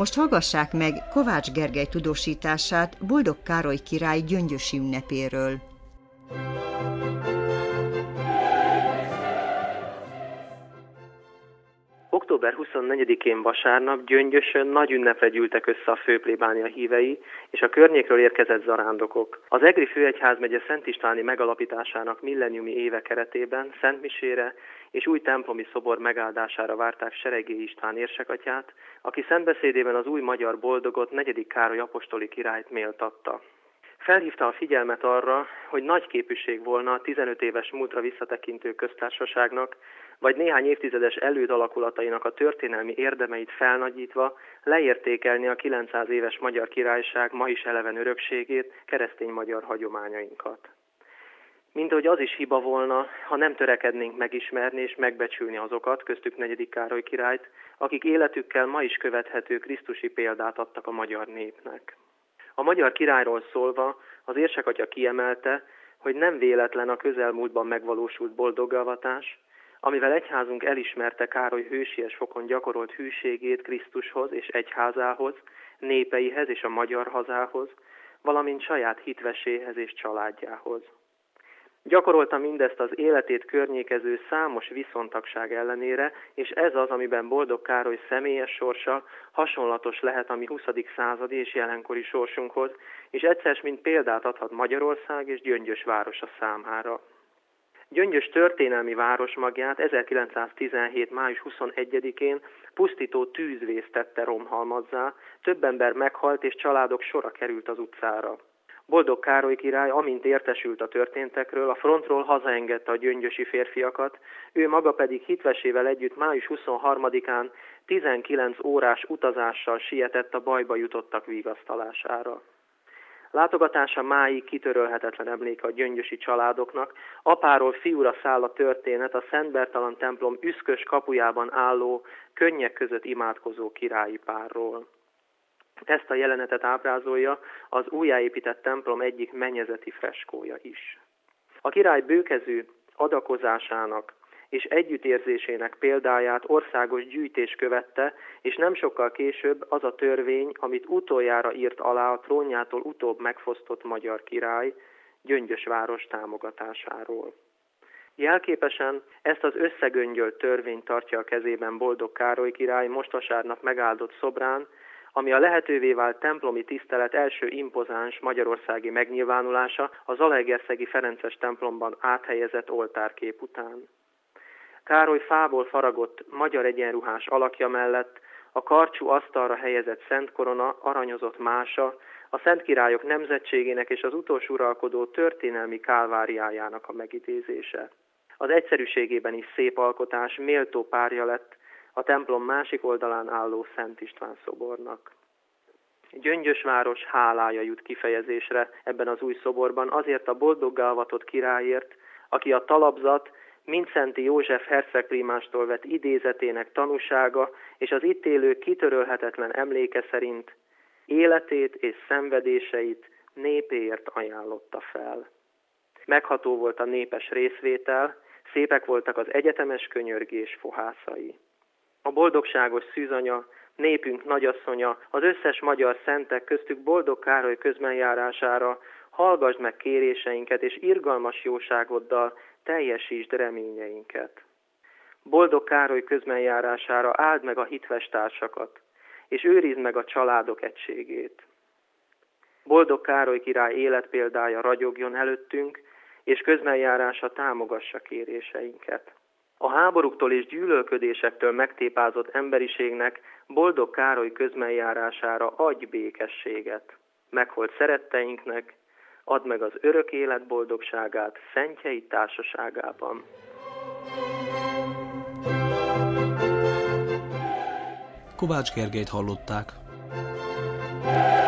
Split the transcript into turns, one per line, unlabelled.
Most hallgassák meg Kovács Gergely tudósítását Boldog Károly király gyöngyösi ünnepéről.
Október 24-én vasárnap Gyöngyösön nagy ünnepre gyűltek össze a főplébánia hívei és a környékről érkezett zarándokok. Az Egri főegyházmegye Szent Istváni megalapításának milleniumi éve keretében szentmisére és új templomi szobor megáldására várták Seregélyi István érsekatyát, aki szentbeszédében az új magyar boldogot, 4. Károly apostoli királyt méltatta. Felhívta a figyelmet arra, hogy nagy képűség volna a 15 éves múltra visszatekintő köztársaságnak, vagy néhány évtizedes elődalakulatainak a történelmi érdemeit felnagyítva leértékelni a 900 éves magyar királyság ma is eleven örökségét, keresztény magyar hagyományainkat. Mint ahogy az is hiba volna, ha nem törekednénk megismerni és megbecsülni azokat, köztük 4. Károly királyt, akik életükkel ma is követhető krisztusi példát adtak a magyar népnek. A magyar királyról szólva az érsekatya kiemelte, hogy nem véletlen a közelmúltban megvalósult boldoggavatás, amivel egyházunk elismerte Károly hősies fokon gyakorolt hűségét Krisztushoz és egyházához, népeihez és a magyar hazához, valamint saját hitveséhez és családjához. Gyakorolta mindezt az életét környékező számos viszontagság ellenére, és ez az, amiben Boldog Károly személyes sorsa hasonlatos lehet a mi 20. századi és jelenkori sorsunkhoz, és egyszer mint példát adhat Magyarország és Gyöngyös városa számára. Gyöngyös történelmi városmagját 1917. május 21-én pusztító tűzvész tette romhalmazzá, több ember meghalt és családok sora került az utcára. Boldog Károly király, amint értesült a történtekről, a frontról hazaengedte a gyöngyösi férfiakat, ő maga pedig hitvesével együtt május 23-án 19 órás utazással sietett a bajba jutottak vigasztalására. Látogatása máig kitörölhetetlen emléke a gyöngyösi családoknak, apáról fiúra száll a történet a Szent Bertalan templom üszkös kapujában álló, könnyek között imádkozó királyi párról. Ezt a jelenetet ábrázolja az újjáépített templom egyik mennyezeti freskója is. A király bőkezű adakozásának és együttérzésének példáját országos gyűjtés követte, és nem sokkal később az a törvény, amit utoljára írt alá a trónjától utóbb megfosztott magyar király Gyöngyös város támogatásáról. Jelképesen ezt az összegöngyölt törvényt tartja a kezében Boldog Károly király most vasárnap megáldott szobrán, ami a lehetővé vált templomi tisztelet első impozáns magyarországi megnyilvánulása a zalaegerszegi ferences templomban áthelyezett oltárkép után. Károly fából faragott magyar egyenruhás alakja mellett a karcsú asztalra helyezett szent korona aranyozott mása, a szent királyok nemzetségének és az utolsó uralkodó történelmi kálváriájának a megidézése. Az egyszerűségében is szép alkotás méltó párja lett a templom másik oldalán álló Szent István szobornak. Gyöngyös város hálája jut kifejezésre ebben az új szoborban azért a boldoggá avatott királyért, aki a talapzat Mindszenty József hercegprímástól vett idézetének tanúsága és az itt élő kitörölhetetlen emléke szerint életét és szenvedéseit népéért ajánlotta fel. Megható volt a népes részvétel, szépek voltak az egyetemes könyörgés fohászai. A boldogságos szűzanya, népünk nagyasszonya, az összes magyar szentek köztük Boldog Károly közbenjárására hallgasd meg kéréseinket, és irgalmas jóságoddal teljesítsd reményeinket. Boldog Károly közbenjárására áld meg a hitves társakat, és őrizd meg a családok egységét. Boldog Károly király életpéldája ragyogjon előttünk, és közbenjárása támogassa kéréseinket. A háborúktól és gyűlölködésektől megtépázott emberiségnek Boldog Károly közbenjárására adj békességet. Meghalt szeretteinknek add meg az örök élet boldogságát szentjei társaságában.
Kovács Gergelyt hallották.